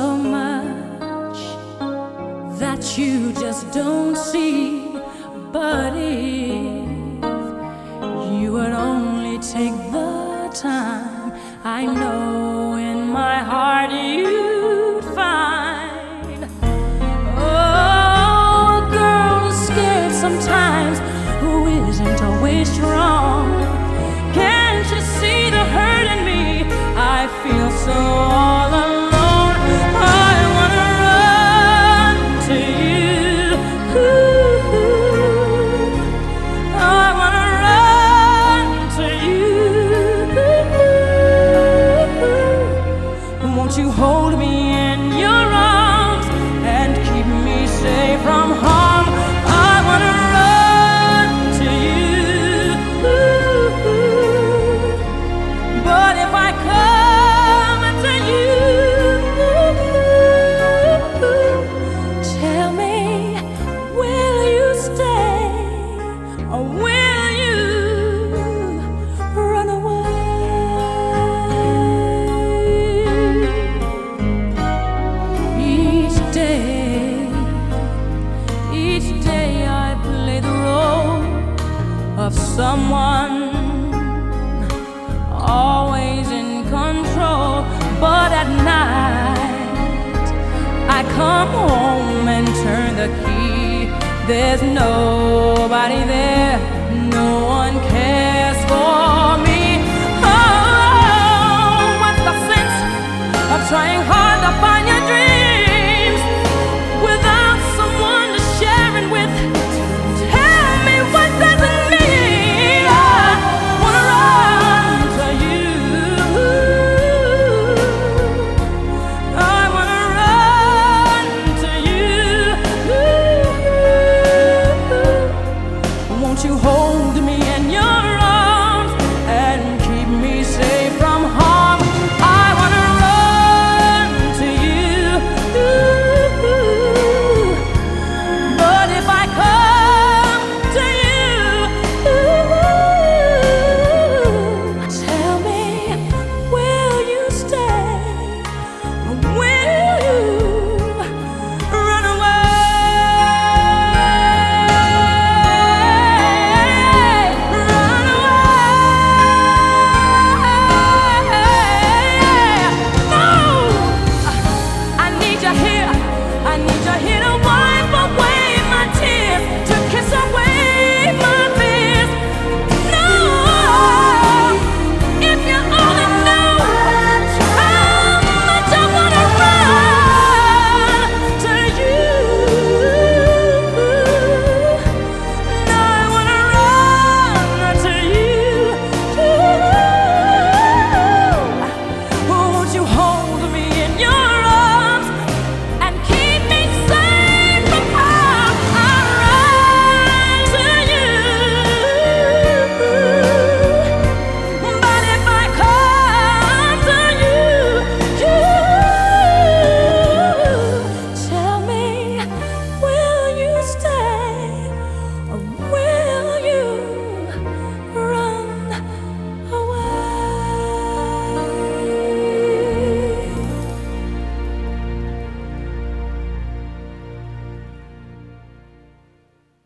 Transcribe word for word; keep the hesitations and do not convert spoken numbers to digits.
so much that you just don't see. But if you would only take the time, I know in my heart you'd find. Oh, a girl is scared sometimes, who isn't always strong. Can't you see the hurt in me? I feel so all alone. I wanna run to you. Ooh, I wanna run to you. Won't you hold me in your arms and keep me safe from harm? I wanna run to you. But if I come to you, tell me, will you stay or will you run away? Each day, each day I play the role of someone always in control. But at night I come home and turn the key. There's nobody there, no one cares for me. Oh, what's the sense of trying hard to find your dream